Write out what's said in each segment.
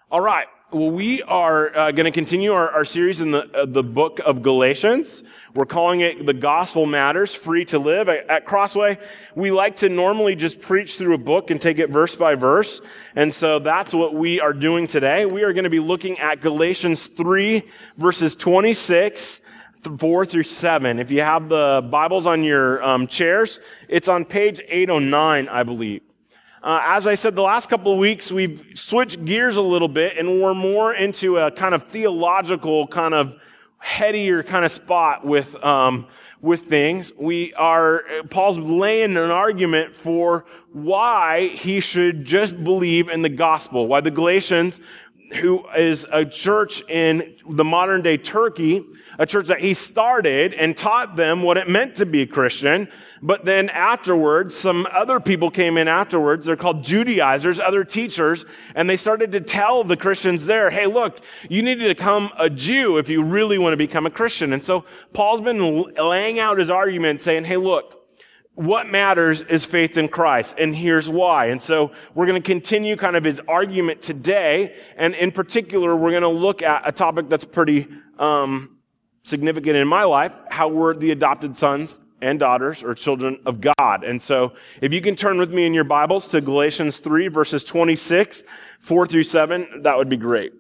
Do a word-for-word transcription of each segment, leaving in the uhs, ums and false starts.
All right. Well, we are uh, going to continue our, our series in the uh, the book of Galatians. We're calling it The Gospel Matters, Free to Live. At, at Crossway, we like to normally just preach through a book and take it verse by verse. And so that's what we are doing today. We are going to be looking at Galatians three, verses twenty-six, four through seven. If you have the Bibles on your um, chairs, it's on page eight oh nine, I believe. Uh, as I said, the last couple of weeks, we've switched gears a little bit, and we're more into a kind of theological, kind of headier kind of spot with um, with things. We are Paul's laying an argument for why he should just believe in the gospel. Why the Galatians, who is a church in the modern day Turkey, a church that he started and taught them what it meant to be a Christian. But then afterwards, some other people came in afterwards. They're called Judaizers, other teachers, and they started to tell the Christians there, hey, look, you need to become a Jew if you really want to become a Christian. And so Paul's been laying out his argument saying, hey, look, what matters is faith in Christ, and here's why. And so we're going to continue kind of his argument today, and in particular, we're going to look at a topic that's pretty um significant in my life, how we're the adopted sons and daughters or children of God. And so if you can turn with me in your Bibles to Galatians three, verses twenty-six, four through seven, that would be great.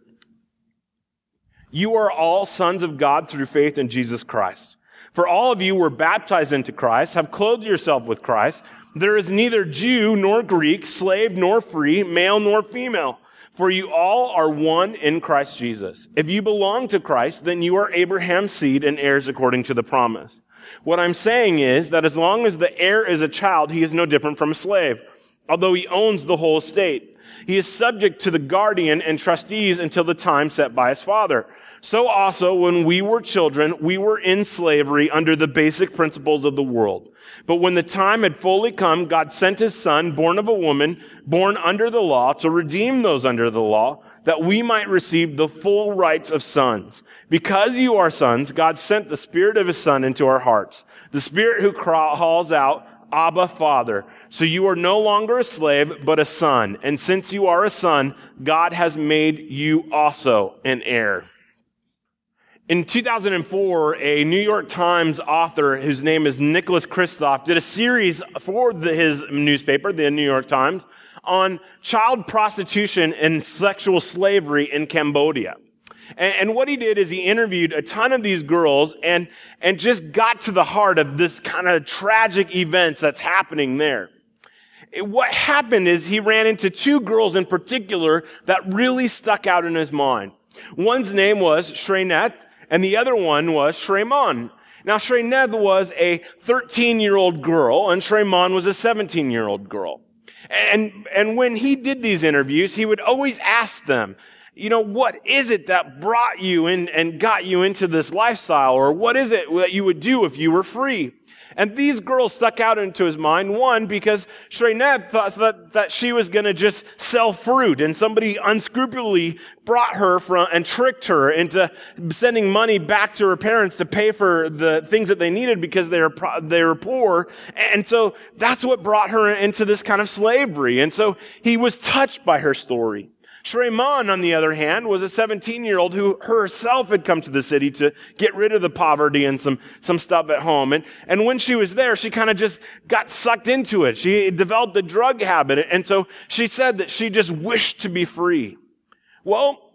You are all sons of God through faith in Jesus Christ. For all of you were baptized into Christ, have clothed yourself with Christ. There is neither Jew nor Greek, slave nor free, male nor female, for you all are one in Christ Jesus. If you belong to Christ, then you are Abraham's seed and heirs according to the promise. What I'm saying is that as long as the heir is a child, he is no different from a slave, although he owns the whole estate. He is subject to the guardian and trustees until the time set by his father. So also, when we were children, we were in slavery under the basic principles of the world. But when the time had fully come, God sent his son, born of a woman, born under the law, to redeem those under the law, that we might receive the full rights of sons. Because you are sons, God sent the Spirit of his Son into our hearts, the Spirit who calls out, Abba, Father. So you are no longer a slave, but a son. And since you are a son, God has made you also an heir. In two thousand four, a New York Times author, whose name is Nicholas Kristof, did a series for the, his newspaper, the New York Times, on child prostitution and sexual slavery in Cambodia. And, and what he did is he interviewed a ton of these girls and, and just got to the heart of this kind of tragic events that's happening there. What happened is he ran into two girls in particular that really stuck out in his mind. One's name was Shreyneth, and the other one was Shreymon. Now, Shreyneth was a thirteen-year-old girl, and Shreymon was a seventeen-year-old girl. And, and when he did these interviews, he would always ask them, you know, what is it that brought you in and got you into this lifestyle? Or what is it that you would do if you were free? And these girls stuck out into his mind, one, because Shreyneth thought that, that she was going to just sell fruit, and somebody unscrupulously brought her from and tricked her into sending money back to her parents to pay for the things that they needed because they were, they were poor. And so that's what brought her into this kind of slavery. And so he was touched by her story. Shreymon, on the other hand, was a seventeen-year-old who herself had come to the city to get rid of the poverty and some, some stuff at home. And, and when she was there, she kind of just got sucked into it. She developed a drug habit. And so she said that she just wished to be free. Well,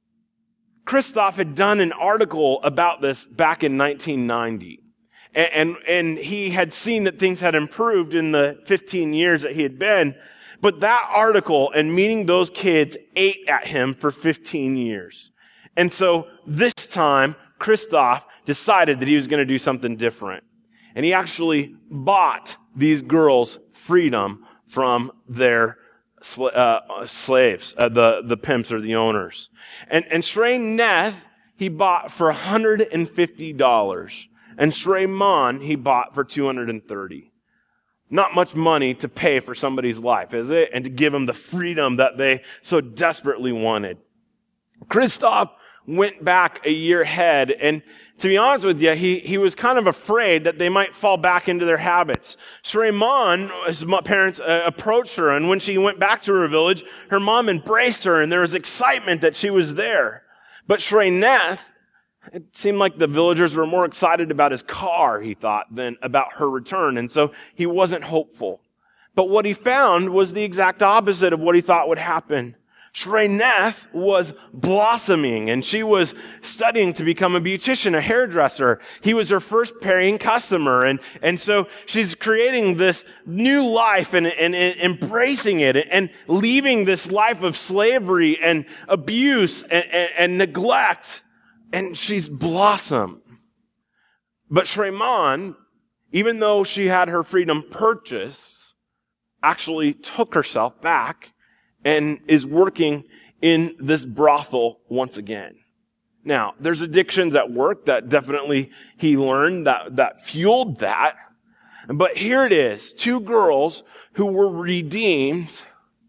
Kristof had done an article about this back in nineteen ninety. And, and, and he had seen that things had improved in the fifteen years that he had been. But that article and meeting those kids ate at him for fifteen years. And so this time, Kristof decided that he was going to do something different. And he actually bought these girls freedom from their sl- uh, slaves, uh, the, the pimps or the owners. And, and Shreyneth, he bought for one hundred fifty dollars. And Shreymon, he bought for two hundred thirty dollars. Not much money to pay for somebody's life, is it? And to give them the freedom that they so desperately wanted. Kristof went back a year ahead. And to be honest with you, he, he was kind of afraid that they might fall back into their habits. Shreman, his parents, uh, approached her, and when she went back to her village, her mom embraced her, and there was excitement that she was there. But Shreneth, it seemed like the villagers were more excited about his car, he thought, than about her return, and so he wasn't hopeful. But what he found was the exact opposite of what he thought would happen. Shreneth was blossoming, and she was studying to become a beautician, a hairdresser. He was her first paying customer, and, and so she's creating this new life and, and, and embracing it and leaving this life of slavery and abuse and, and, and neglect, and she's blossomed. But Shreman, even though she had her freedom purchased, actually took herself back and is working in this brothel once again. Now, there's addictions at work that definitely he learned that, that fueled that. But here it is, two girls who were redeemed.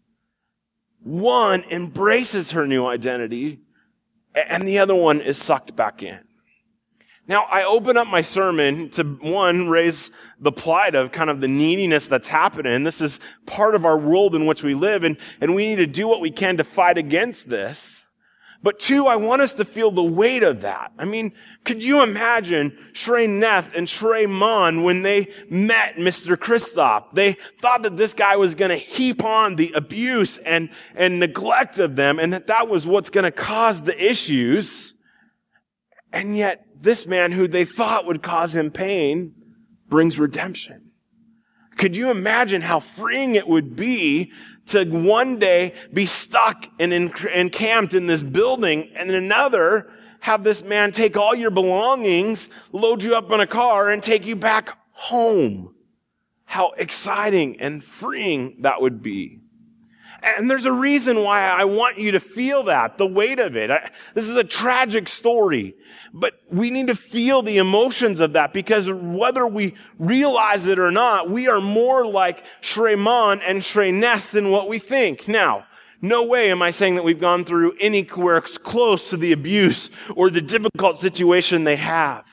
One embraces her new identity, and the other one is sucked back in. Now, I open up my sermon to, one, raise the plight of kind of the neediness that's happening. This is part of our world in which we live, and, and we need to do what we can to fight against this. But two, I want us to feel the weight of that. I mean, could you imagine Shreneth and Shreman when they met Mister Christoph? They thought that this guy was going to heap on the abuse and, and neglect of them, and that that was what's going to cause the issues. And yet, this man who they thought would cause him pain brings redemption. Could you imagine how freeing it would be to one day be stuck and encamped in this building, and another have this man take all your belongings, load you up in a car, and take you back home? How exciting and freeing that would be. And there's a reason why I want you to feel that, the weight of it. I, this is a tragic story, but we need to feel the emotions of that, because whether we realize it or not, we are more like Shreman and Shreneth than what we think. Now, no way am I saying that we've gone through anywhere close to the abuse or the difficult situation they have.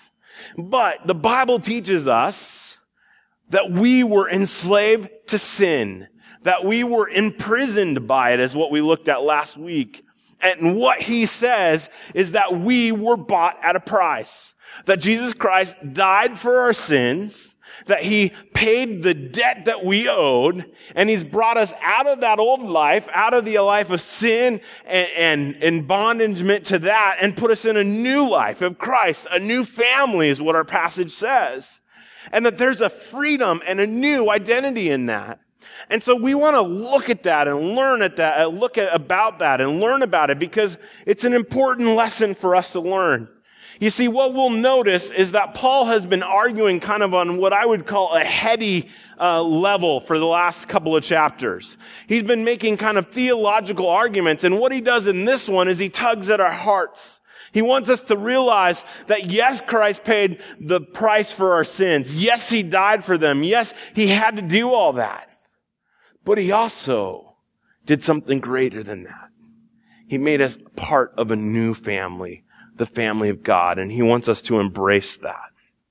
But the Bible teaches us that we were enslaved to sin, that we were imprisoned by it, is what we looked at last week. And what he says is that we were bought at a price. That Jesus Christ died for our sins, that he paid the debt that we owed, and he's brought us out of that old life, out of the life of sin and, and, and bondage to that, and put us in a new life of Christ. A new family is what our passage says. And that there's a freedom and a new identity in that. And so we want to look at that and learn at that, look at about that and learn about it, because it's an important lesson for us to learn. You see, what we'll notice is that Paul has been arguing kind of on what I would call a heady uh, level for the last couple of chapters. He's been making kind of theological arguments, and what he does in this one is he tugs at our hearts. He wants us to realize that yes, Christ paid the price for our sins. Yes, he died for them. Yes, he had to do all that. But he also did something greater than that. He made us part of a new family, the family of God, and he wants us to embrace that.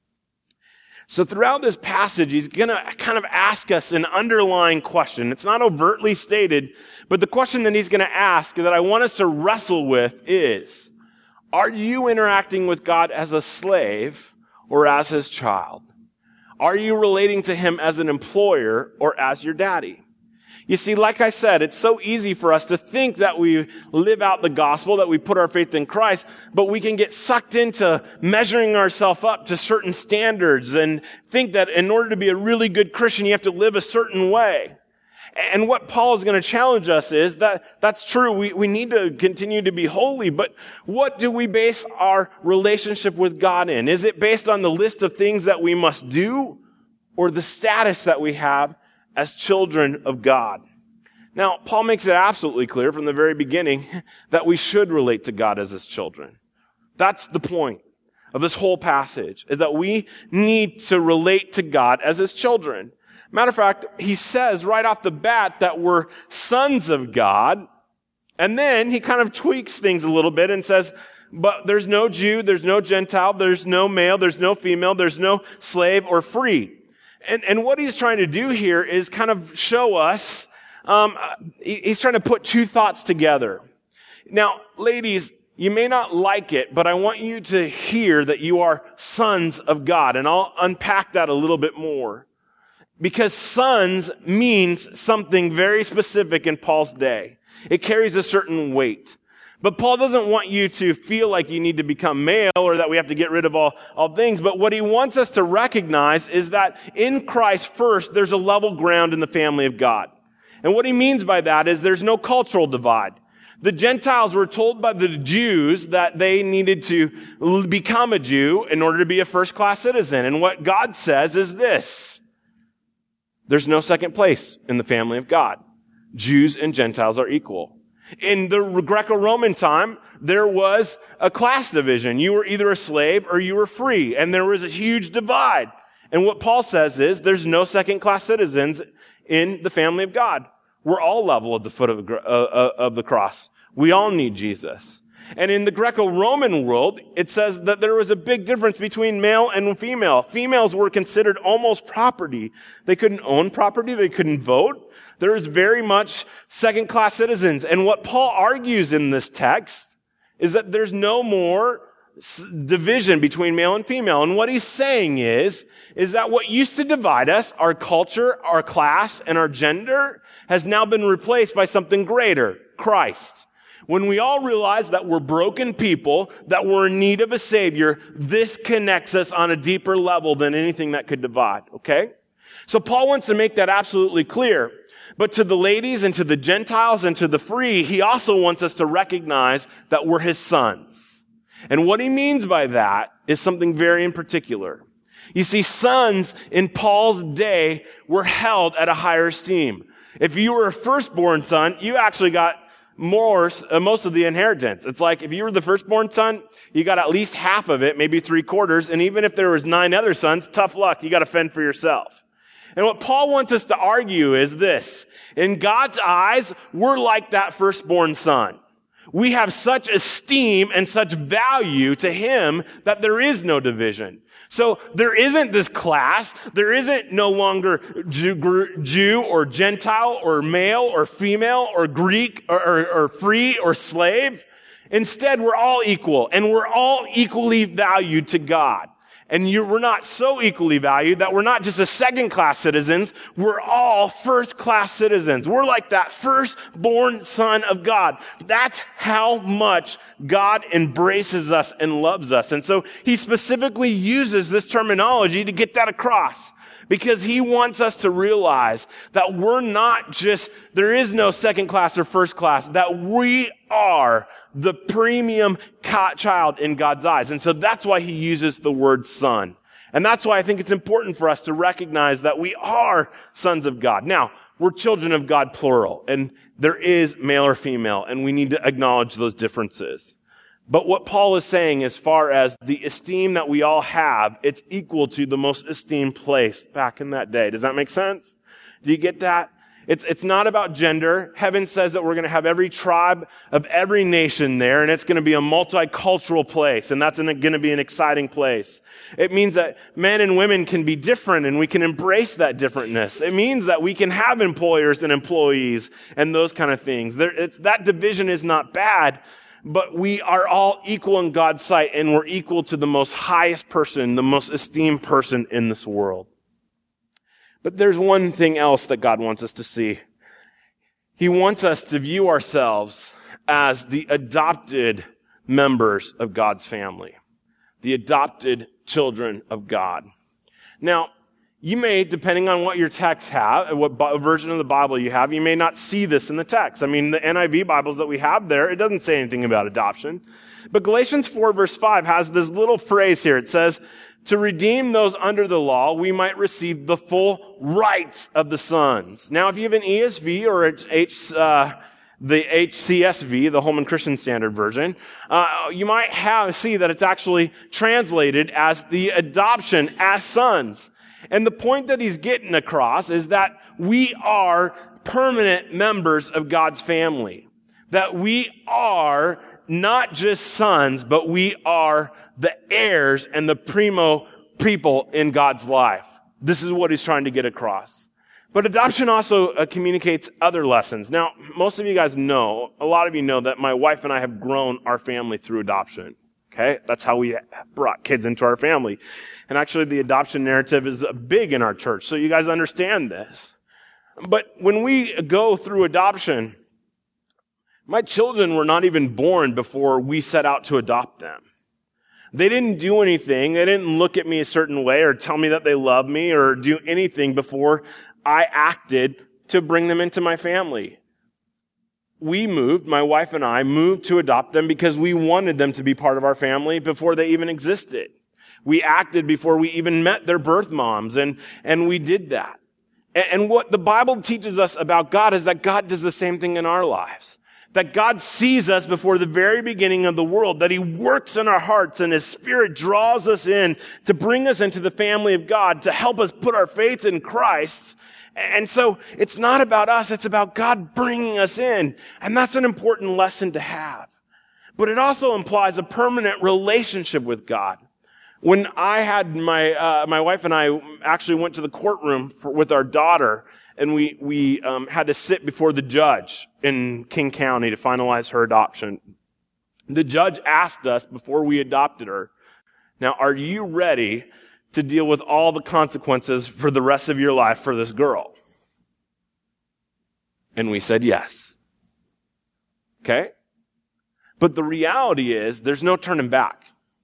So throughout this passage, he's going to kind of ask us an underlying question. It's not overtly stated, but the question that he's going to ask that I want us to wrestle with is, are you interacting with God as a slave or as his child? Are you relating to him as an employer or as your daddy? You see, like I said, it's so easy for us to think that we live out the gospel, that we put our faith in Christ, but we can get sucked into measuring ourselves up to certain standards and think that in order to be a really good Christian, you have to live a certain way. And what Paul is going to challenge us is that that's true. We, we need to continue to be holy, but what do we base our relationship with God in? Is it based on the list of things that we must do, or the status that we have as children of God? Now, Paul makes it absolutely clear from the very beginning that we should relate to God as his children. That's the point of this whole passage, is that we need to relate to God as his children. Matter of fact, he says right off the bat that we're sons of God, and then he kind of tweaks things a little bit and says, but there's no Jew, there's no Gentile, there's no male, there's no female, there's no slave or free. And, and what he's trying to do here is kind of show us, um, he's trying to put two thoughts together. Now, ladies, you may not like it, but I want you to hear that you are sons of God, and I'll unpack that a little bit more. Because sons means something very specific in Paul's day. It carries a certain weight. But Paul doesn't want you to feel like you need to become male or that we have to get rid of all, all things. But what he wants us to recognize is that in Christ first, there's a level ground in the family of God. And what he means by that is there's no cultural divide. The Gentiles were told by the Jews that they needed to become a Jew in order to be a first-class citizen. And what God says is this: there's no second place in the family of God. Jews and Gentiles are equal. In the Greco-Roman time, there was a class division. You were either a slave or you were free, and there was a huge divide. And what Paul says is there's no second-class citizens in the family of God. We're all level at the foot of the, uh, of the cross. We all need Jesus. And in the Greco-Roman world, it says that there was a big difference between male and female. Females were considered almost property. They couldn't own property. They couldn't vote. There was very much second-class citizens. And what Paul argues in this text is that there's no more division between male and female. And what he's saying is, is that what used to divide us, our culture, our class, and our gender, has now been replaced by something greater, Christ. When we all realize that we're broken people, that we're in need of a Savior, this connects us on a deeper level than anything that could divide, okay? So Paul wants to make that absolutely clear. But to the ladies and to the Gentiles and to the free, he also wants us to recognize that we're his sons. And what he means by that is something very in particular. You see, sons in Paul's day were held at a higher esteem. If you were a firstborn son, you actually got more, uh, most of the inheritance. It's like if you were the firstborn son, you got at least half of it, maybe three quarters. And even if there was nine other sons, tough luck. You got to fend for yourself. And what Paul wants us to argue is this: in God's eyes, we're like that firstborn son. We have such esteem and such value to him that there is no division. So there isn't this class. There isn't no longer Jew, Jew or Gentile or male or female or Greek or, or, or free or slave. Instead, we're all equal, and we're all equally valued to God. And you, we're not so equally valued that we're not just a second-class citizens. We're all first-class citizens. We're like that first-born son of God. That's how much God embraces us and loves us. And so he specifically uses this terminology to get that across, because he wants us to realize that we're not just, there is no second class or first class, that we are the premium child in God's eyes. And so that's why he uses the word son. And that's why I think it's important for us to recognize that we are sons of God. Now, we're children of God, plural, and there is male or female, and we need to acknowledge those differences. But what Paul is saying, as far as the esteem that we all have, it's equal to the most esteemed place back in that day. Does that make sense? Do you get that? It's, it's not about gender. Heaven says that we're going to have every tribe of every nation there, and it's going to be a multicultural place, and that's going to be an exciting place. It means that men and women can be different, and we can embrace that differentness. It means that we can have employers and employees and those kind of things. There, it's, that division is not bad. But we are all equal in God's sight, and we're equal to the most highest person, the most esteemed person in this world. But there's one thing else that God wants us to see. He wants us to view ourselves as the adopted members of God's family, the adopted children of God. Now, you may, depending on what your texts have, what version of the Bible you have, you may not see this in the text. I mean, the N I V Bibles that we have there, it doesn't say anything about adoption. But Galatians four verse five has this little phrase here. It says, to redeem those under the law, we might receive the full rights of the sons. Now, if you have an E S V or H, uh, the H C S V, the Holman Christian Standard Version, uh, you might have, see that it's actually translated as the adoption as sons. And the point that he's getting across is that we are permanent members of God's family. That we are not just sons, but we are the heirs and the primo people in God's life. This is what he's trying to get across. But adoption also uh, communicates other lessons. Now, most of you guys know, a lot of you know that my wife and I have grown our family through adoption. Okay? That's how we brought kids into our family. And actually, the adoption narrative is big in our church, so you guys understand this. But when we go through adoption, my children were not even born before we set out to adopt them. They didn't do anything. They didn't look at me a certain way or tell me that they love me or do anything before I acted to bring them into my family. We moved, my wife and I moved to adopt them because we wanted them to be part of our family before they even existed. We acted before we even met their birth moms, and, and we did that. And, and what the Bible teaches us about God is that God does the same thing in our lives. That God sees us before the very beginning of the world, that he works in our hearts and his Spirit draws us in to bring us into the family of God, to help us put our faith in Christ. And so it's not about us, it's about God bringing us in. And that's an important lesson to have. But it also implies a permanent relationship with God. When I had my, uh, my wife and I actually went to the courtroom for, with our daughter, and we, we, um, had to sit before the judge in King County to finalize her adoption. The judge asked us before we adopted her, now, are you ready to deal with all the consequences for the rest of your life for this girl? And we said yes. Okay? But the reality is, there's no turning back.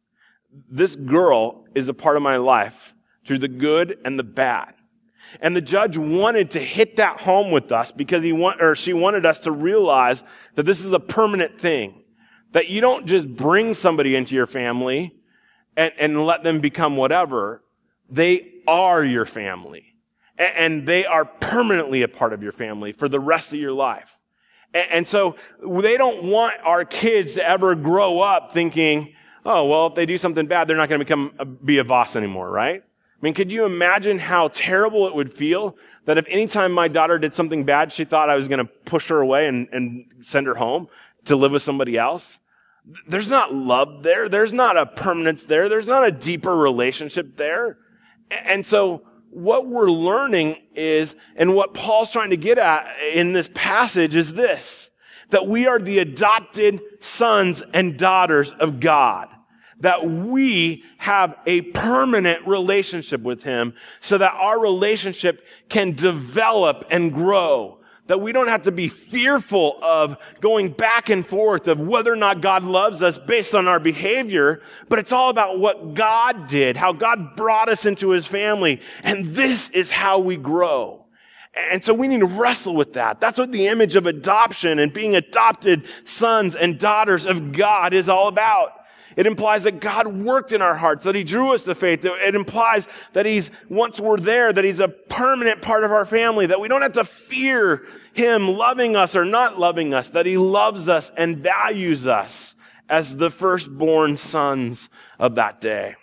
This girl is a part of my life through the good and the bad. And the judge wanted to hit that home with us because he want, or she wanted us to realize that this is a permanent thing. That you don't just bring somebody into your family and, and let them become whatever. They are your family. And, and they are permanently a part of your family for the rest of your life. And, and so they don't want our kids to ever grow up thinking, oh, well, if they do something bad, they're not going to become a, be a boss anymore, right? I mean, could you imagine how terrible it would feel that if any time my daughter did something bad, she thought I was going to push her away and, and send her home to live with somebody else? There's not love there. There's not a permanence there. There's not a deeper relationship there. And so what we're learning is, and what Paul's trying to get at in this passage is this, that we are the adopted sons and daughters of God. That we have a permanent relationship with him so that our relationship can develop and grow. That we don't have to be fearful of going back and forth of whether or not God loves us based on our behavior, but it's all about what God did, how God brought us into his family, and this is how we grow. And so we need to wrestle with that. That's what the image of adoption and being adopted sons and daughters of God is all about. It implies that God worked in our hearts, that he drew us to faith. It implies that he's, once we're there, that he's a permanent part of our family, that we don't have to fear him loving us or not loving us, that he loves us and values us as the firstborn sons of that day.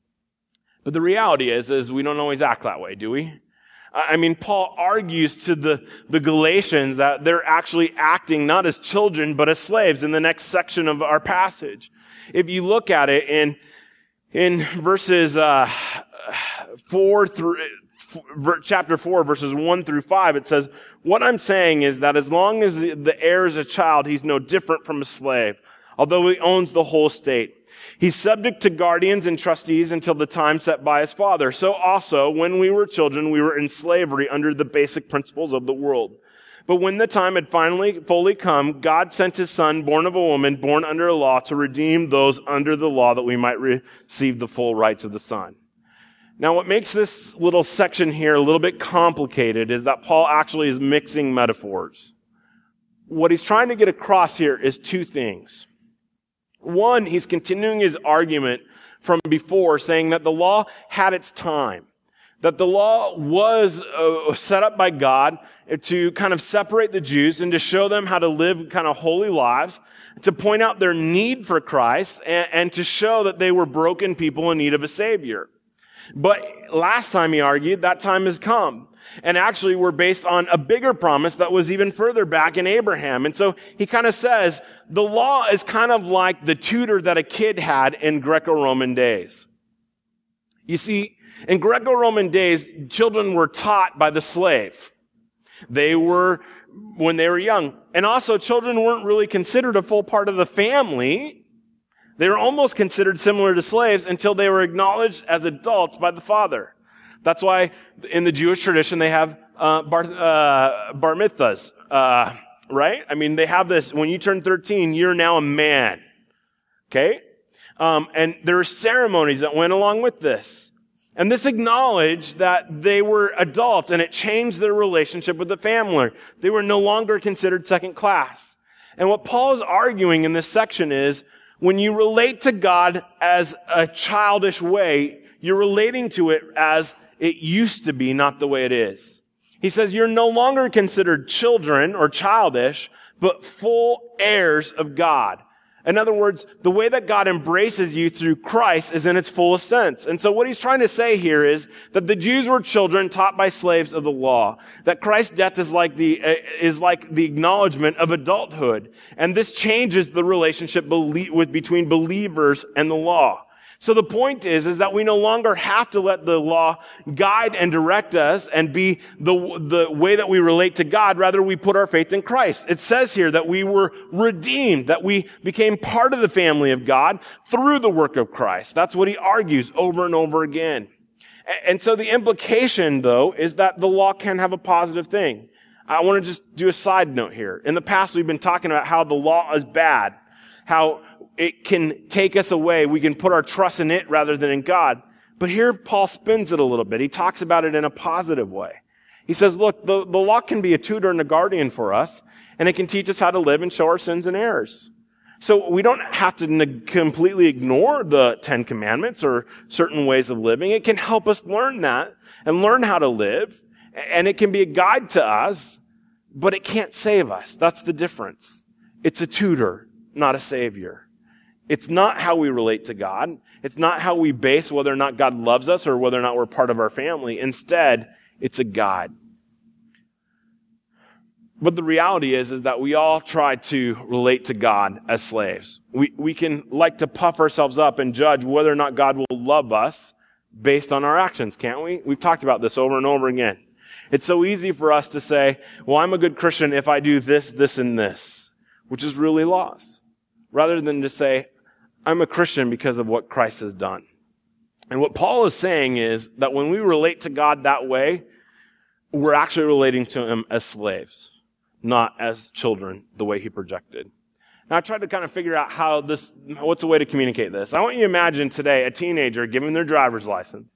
But the reality is, is we don't always act that way, do we? I mean, Paul argues to the, the Galatians that they're actually acting not as children, but as slaves in the next section of our passage. If you look at it in, in verses, uh, four through, chapter four, verses one through five, it says, what I'm saying is that as long as the heir is a child, he's no different from a slave, although he owns the whole state. He's subject to guardians and trustees until the time set by his father. So also, when we were children, we were in slavery under the basic principles of the world. But when the time had finally fully come, God sent his son, born of a woman, born under a law, to redeem those under the law that we might receive the full rights of the son. Now, what makes this little section here a little bit complicated is that Paul actually is mixing metaphors. What he's trying to get across here is two things. One, he's continuing his argument from before, saying that the law had its time. That the law was uh, set up by God to kind of separate the Jews and to show them how to live kind of holy lives, to point out their need for Christ, and, and to show that they were broken people in need of a Savior. But last time he argued, that time has come. And actually we're based on a bigger promise that was even further back in Abraham. And so he kind of says, the law is kind of like the tutor that a kid had in Greco-Roman days. You see, in Greco-Roman days, children were taught by the slave. They were, when they were young. And also, children weren't really considered a full part of the family. They were almost considered similar to slaves until they were acknowledged as adults by the father. That's why in the Jewish tradition they have uh, bar, uh, bar mitzvahs, uh, right? I mean, they have this, when you turn thirteen, you're now a man. Okay? Um, and there are ceremonies that went along with this. And this acknowledged that they were adults, and it changed their relationship with the family. They were no longer considered second class. And what Paul is arguing in this section is, when you relate to God as a childish way, you're relating to it as it used to be, not the way it is. He says you're no longer considered children or childish, but full heirs of God. In other words, the way that God embraces you through Christ is in its fullest sense. And so what he's trying to say here is that the Jews were children taught by slaves of the law. That Christ's death is like the, uh, is like the acknowledgement of adulthood. And this changes the relationship belie- with, between believers and the law. So the point is, is that we no longer have to let the law guide and direct us and be the, the way that we relate to God. Rather, we put our faith in Christ. It says here that we were redeemed, that we became part of the family of God through the work of Christ. That's what he argues over and over again. And so the implication, though, is that the law can have a positive thing. I want to just do a side note here. In the past, we've been talking about how the law is bad, how it can take us away. We can put our trust in it rather than in God. But here Paul spins it a little bit. He talks about it in a positive way. He says, look, the, the law can be a tutor and a guardian for us, and it can teach us how to live and show our sins and errors. So we don't have to ne- completely ignore the Ten Commandments or certain ways of living. It can help us learn that and learn how to live, and it can be a guide to us, but it can't save us. That's the difference. It's a tutor, not a savior. It's not how we relate to God. It's not how we base whether or not God loves us or whether or not we're part of our family. Instead, it's a guide. But the reality is, is that we all try to relate to God as slaves. We, we can like to puff ourselves up and judge whether or not God will love us based on our actions, can't we? We've talked about this over and over again. It's so easy for us to say, well, I'm a good Christian if I do this, this, and this, which is really lost. Rather than to say, I'm a Christian because of what Christ has done. And what Paul is saying is that when we relate to God that way, we're actually relating to him as slaves, not as children, the way he projected. Now, I tried to kind of figure out how this, what's a way to communicate this. I want you to imagine today a teenager given their driver's license,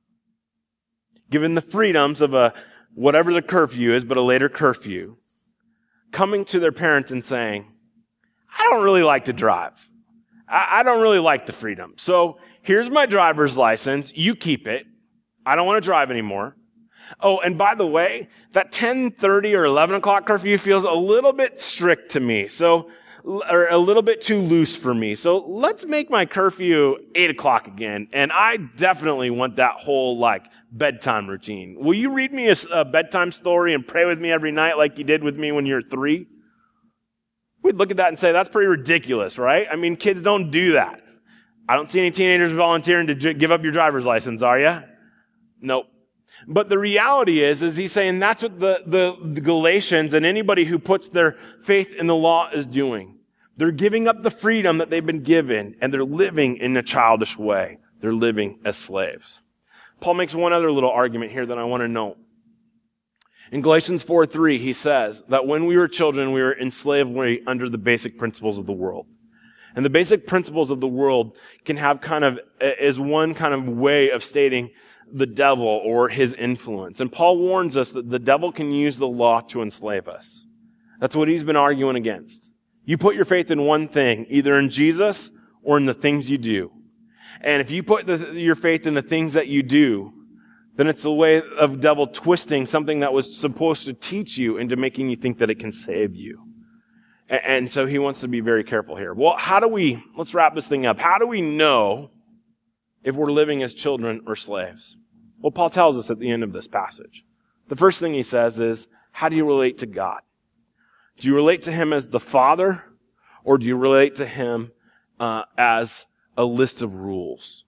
given the freedoms of a, whatever the curfew is, but a later curfew, coming to their parents and saying, I don't really like to drive. I don't really like the freedom. So here's my driver's license. You keep it. I don't want to drive anymore. Oh, and by the way, that ten thirty or eleven o'clock curfew feels a little bit strict to me. So, or a little bit too loose for me. So let's make my curfew eight o'clock again. And I definitely want that whole like bedtime routine. Will you read me a, a bedtime story and pray with me every night like you did with me when you were three? We'd look at that and say, that's pretty ridiculous, right? I mean, kids don't do that. I don't see any teenagers volunteering to j- give up your driver's license, are you? Nope. But the reality is, is he's saying that's what the, the, the Galatians and anybody who puts their faith in the law is doing. They're giving up the freedom that they've been given, and they're living in a childish way. They're living as slaves. Paul makes one other little argument here that I want to note. In Galatians four three, he says that when we were children, we were in slavery under the basic principles of the world. And the basic principles of the world can have kind of, is one kind of way of stating the devil or his influence. And Paul warns us that the devil can use the law to enslave us. That's what he's been arguing against. You put your faith in one thing, either in Jesus or in the things you do. And if you put the, your faith in the things that you do, then it's a way of devil twisting something that was supposed to teach you into making you think that it can save you. And, and so he wants to be very careful here. Well, how do we, let's wrap this thing up. How do we know if we're living as children or slaves? Well, Paul tells us at the end of this passage. The first thing he says is, how do you relate to God? Do you relate to him as the Father, or do you relate to him uh, as a list of rules?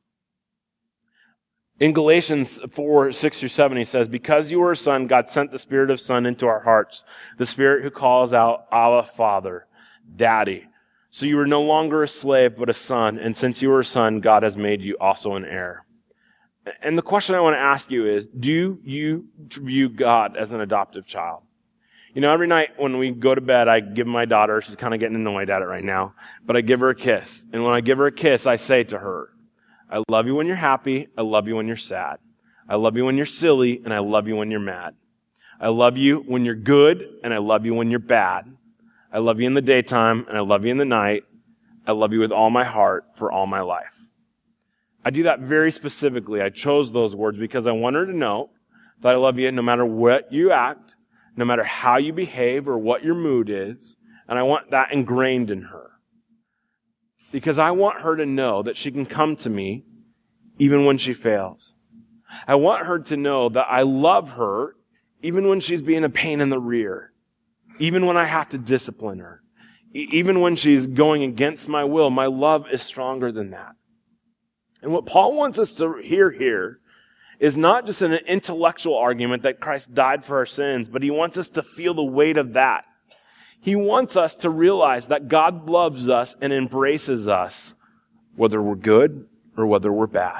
In Galatians four, six through seven, he says, because you are a son, God sent the Spirit of Son into our hearts, the Spirit who calls out, Abba, Father, Daddy. So you are no longer a slave, but a son, and since you are a son, God has made you also an heir. And the question I want to ask you is, do you view God as an adoptive child? You know, every night when we go to bed, I give my daughter, she's kind of getting annoyed at it right now, but I give her a kiss. And when I give her a kiss, I say to her, I love you when you're happy, I love you when you're sad. I love you when you're silly, and I love you when you're mad. I love you when you're good, and I love you when you're bad. I love you in the daytime, and I love you in the night. I love you with all my heart for all my life. I do that very specifically. I chose those words because I want her to know that I love you no matter what you act, no matter how you behave or what your mood is, and I want that ingrained in her. Because I want her to know that she can come to me even when she fails. I want her to know that I love her even when she's being a pain in the rear, even when I have to discipline her, e- even when she's going against my will. My love is stronger than that. And what Paul wants us to hear here is not just an intellectual argument that Christ died for our sins, but he wants us to feel the weight of that. He wants us to realize that God loves us and embraces us, whether we're good or whether we're bad.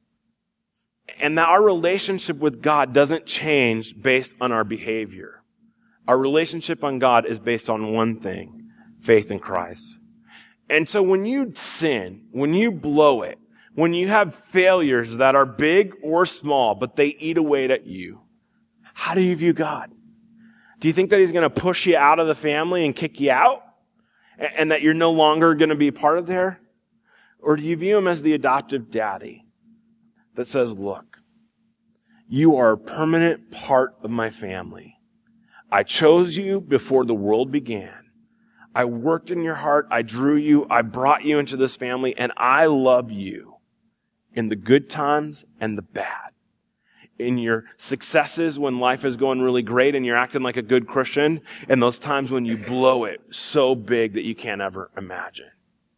And that our relationship with God doesn't change based on our behavior. Our relationship on God is based on one thing, faith in Christ. And so when you sin, when you blow it, when you have failures that are big or small, but they eat away at you, how do you view God? Do you think that he's going to push you out of the family and kick you out? And that you're no longer going to be part of there? Or do you view him as the adoptive daddy that says, look, you are a permanent part of my family. I chose you before the world began. I worked in your heart. I drew you. I brought you into this family, and I love you in the good times and the bad. In your successes when life is going really great and you're acting like a good Christian, and those times when you blow it so big that you can't ever imagine.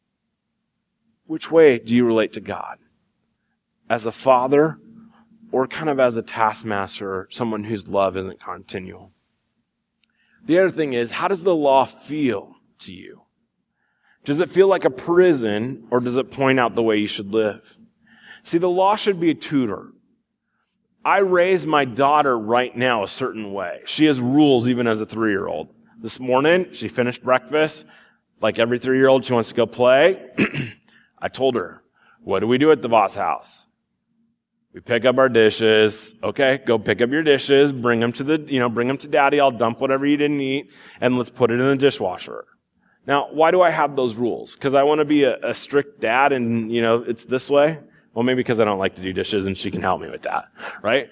Which way do you relate to God? As a father or kind of as a taskmaster or someone whose love isn't continual? The other thing is, how does the law feel to you? Does it feel like a prison, or does it point out the way you should live? See, the law should be a tutor. I raise my daughter right now a certain way. She has rules even as a three-year-old. This morning, she finished breakfast. Like every three-year-old, she wants to go play. I told her, what do we do at the Voss house? We pick up our dishes. Okay, go pick up your dishes, bring them to the, you know, bring them to daddy. I'll dump whatever you didn't eat, and let's put it in the dishwasher. Now, why do I have those rules? Because I want to be a, a strict dad and, you know, it's this way? Well, maybe because I don't like to do dishes and she can help me with that, right?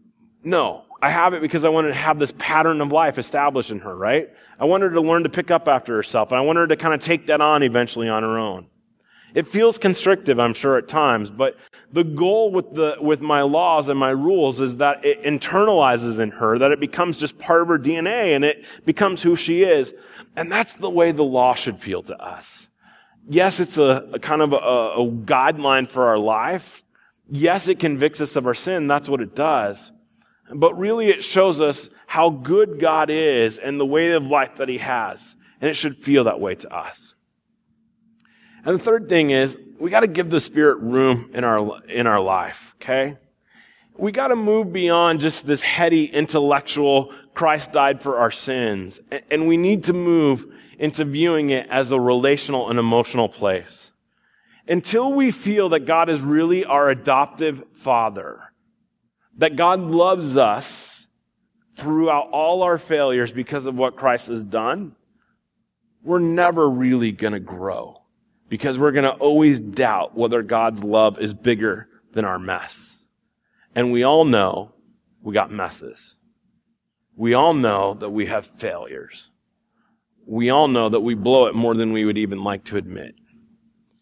No, I have it because I wanted to have this pattern of life established in her, right? I want her to learn to pick up after herself, and I want her to kind of take that on eventually on her own. It feels constrictive, I'm sure, at times, but the goal with the with my laws and my rules is that it internalizes in her, that it becomes just part of her D N A, and it becomes who she is. And that's the way the law should feel to us. Yes, it's a, a kind of a, a guideline for our life. Yes, it convicts us of our sin. That's what it does. But really, it shows us how good God is and the way of life that he has. And it should feel that way to us. And the third thing is, we got to give the Spirit room in our in our life, okay? We got to move beyond just this heady intellectual, Christ died for our sins. And we need to move into viewing it as a relational and emotional place. Until we feel that God is really our adoptive Father, that God loves us throughout all our failures because of what Christ has done, we're never really going to grow. Because we're going to always doubt whether God's love is bigger than our mess. And we all know we got messes. We all know that we have failures. We all know that we blow it more than we would even like to admit.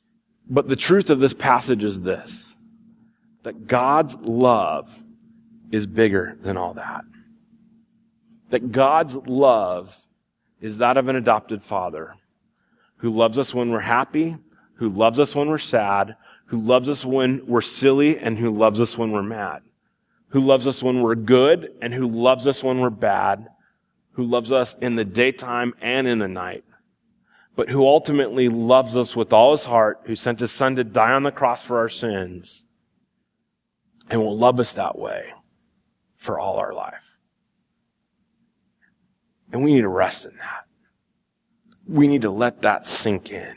But the truth of this passage is this, that God's love is bigger than all that. That God's love is that of an adopted father who loves us when we're happy, who loves us when we're sad, who loves us when we're silly, and who loves us when we're mad, who loves us when we're good, and who loves us when we're bad, who loves us in the daytime and in the night, but who ultimately loves us with all his heart, who sent his son to die on the cross for our sins, and will love us that way for all our life. And we need to rest in that. We need to let that sink in.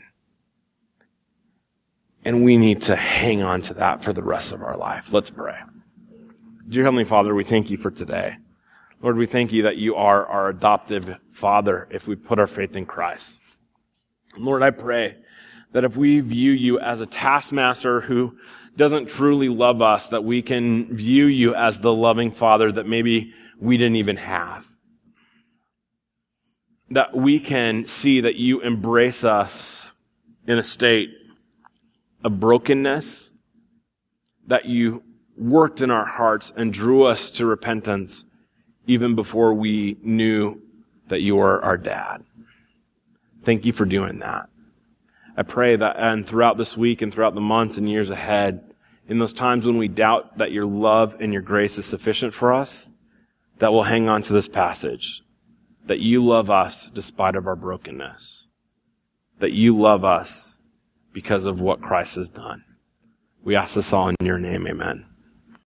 And we need to hang on to that for the rest of our life. Let's pray. Dear Heavenly Father, we thank you for today. Lord, we thank you that you are our adoptive Father if we put our faith in Christ. Lord, I pray that if we view you as a taskmaster who doesn't truly love us, that we can view you as the loving Father that maybe we didn't even have. That we can see that you embrace us in a state of brokenness, that you worked in our hearts and drew us to repentance even before we knew that you were our dad. Thank you for doing that. I pray that and throughout this week and throughout the months and years ahead, in those times when we doubt that your love and your grace is sufficient for us, that we'll hang on to this passage, that you love us despite of our brokenness, that you love us because of what Christ has done. We ask this all in your name, amen.